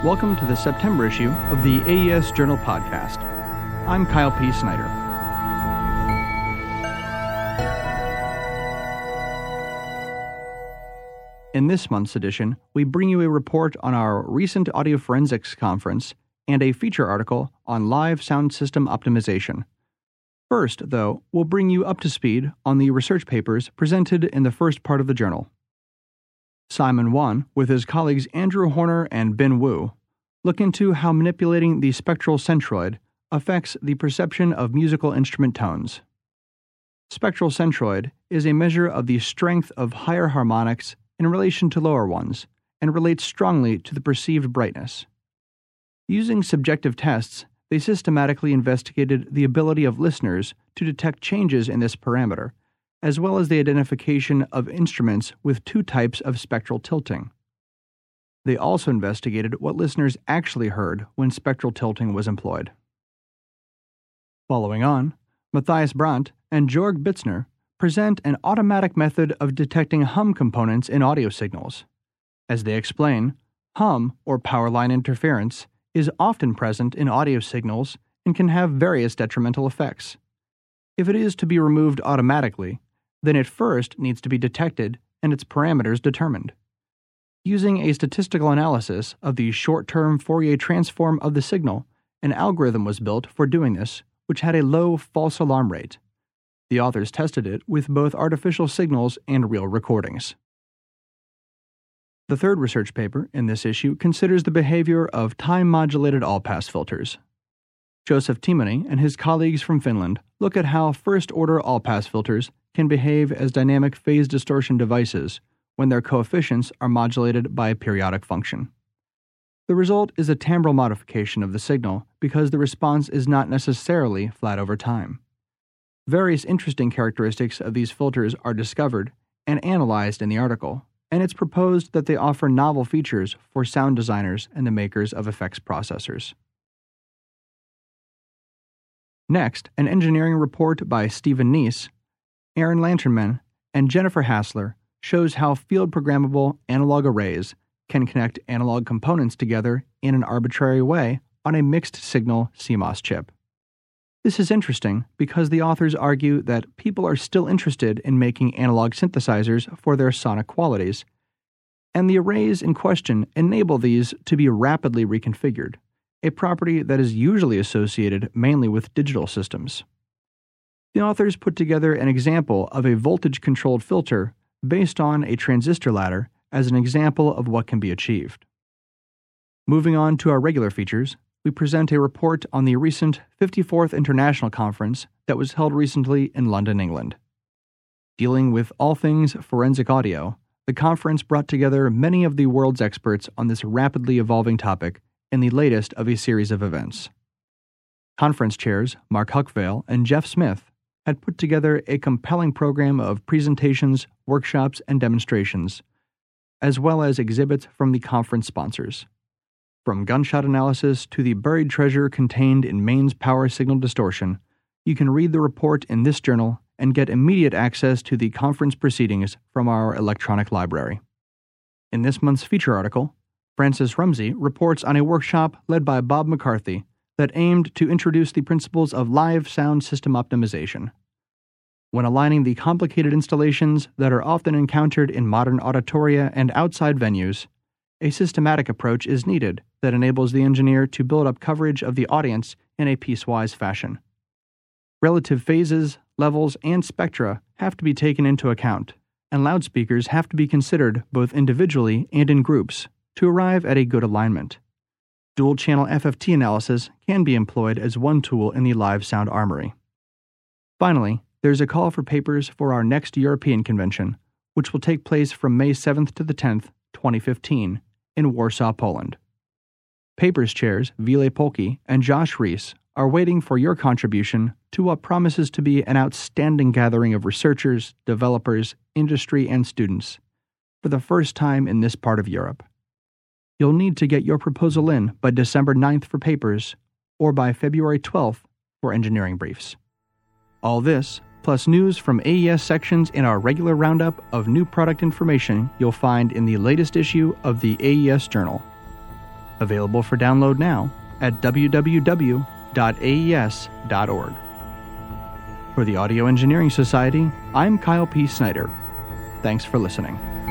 Welcome to the September issue of the AES Journal podcast. I'm Kyle P. Snyder. In this month's edition, we bring you a report on our recent audio forensics conference and a feature article on live sound system optimization. First, though, we'll bring you up to speed on the research papers presented in the first part of the journal. Simon Wan, with his colleagues Andrew Horner and Ben Wu, look into how manipulating the spectral centroid affects the perception of musical instrument tones. Spectral centroid is a measure of the strength of higher harmonics in relation to lower ones, and relates strongly to the perceived brightness. Using subjective tests, they systematically investigated the ability of listeners to detect changes in this parameter, as well as the identification of instruments with two types of spectral tilting. They also investigated what listeners actually heard when spectral tilting was employed. Following on, Matthias Brandt and Jörg Bitzner present an automatic method of detecting hum components in audio signals. As they explain, hum, or power line interference, is often present in audio signals and can have various detrimental effects. If it is to be removed automatically, then it first needs to be detected and its parameters determined. Using a statistical analysis of the short-term Fourier transform of the signal, an algorithm was built for doing this, which had a low false alarm rate. The authors tested it with both artificial signals and real recordings. The third research paper in this issue considers the behavior of time-modulated all-pass filters. Joseph Timoni and his colleagues from Finland look at how first-order all-pass filters can behave as dynamic phase distortion devices when their coefficients are modulated by a periodic function. The result is a timbral modification of the signal because the response is not necessarily flat over time. Various interesting characteristics of these filters are discovered and analyzed in the article, and it's proposed that they offer novel features for sound designers and the makers of effects processors. Next, an engineering report by Stephen Neese, Aaron Lanternman, and Jennifer Hassler shows how field-programmable analog arrays can connect analog components together in an arbitrary way on a mixed-signal CMOS chip. This is interesting because the authors argue that people are still interested in making analog synthesizers for their sonic qualities, and the arrays in question enable these to be rapidly reconfigured, a property that is usually associated mainly with digital systems. The authors put together an example of a voltage-controlled filter based on a transistor ladder as an example of what can be achieved. Moving on to our regular features, we present a report on the recent 54th International Conference that was held recently in London, England. Dealing with all things forensic audio, the conference brought together many of the world's experts on this rapidly evolving topic in the latest of a series of events. Conference chairs Mark Huckvale and Jeff Smith had put together a compelling program of presentations, workshops, and demonstrations, as well as exhibits from the conference sponsors. From gunshot analysis to the buried treasure contained in mains power signal distortion, you can read the report in this journal and get immediate access to the conference proceedings from our electronic library. In this month's feature article, Francis Rumsey reports on a workshop led by Bob McCarthy that aimed to introduce the principles of live sound system optimization. When aligning the complicated installations that are often encountered in modern auditoria and outside venues, a systematic approach is needed that enables the engineer to build up coverage of the audience in a piecewise fashion. Relative phases, levels, and spectra have to be taken into account, and loudspeakers have to be considered both individually and in groups to arrive at a good alignment. Dual-channel FFT analysis can be employed as one tool in the live sound armory. Finally, there's a call for papers for our next European convention, which will take place from May 7th to the 10th, 2015, in Warsaw, Poland. Papers chairs Ville Polki and Josh Reese are waiting for your contribution to what promises to be an outstanding gathering of researchers, developers, industry, and students for the first time in this part of Europe. You'll need to get your proposal in by December 9th for papers or by February 12th for engineering briefs. All this, plus news from AES sections in our regular roundup of new product information you'll find in the latest issue of the AES Journal. Available for download now at www.aes.org. For the Audio Engineering Society, I'm Kyle P. Snyder. Thanks for listening.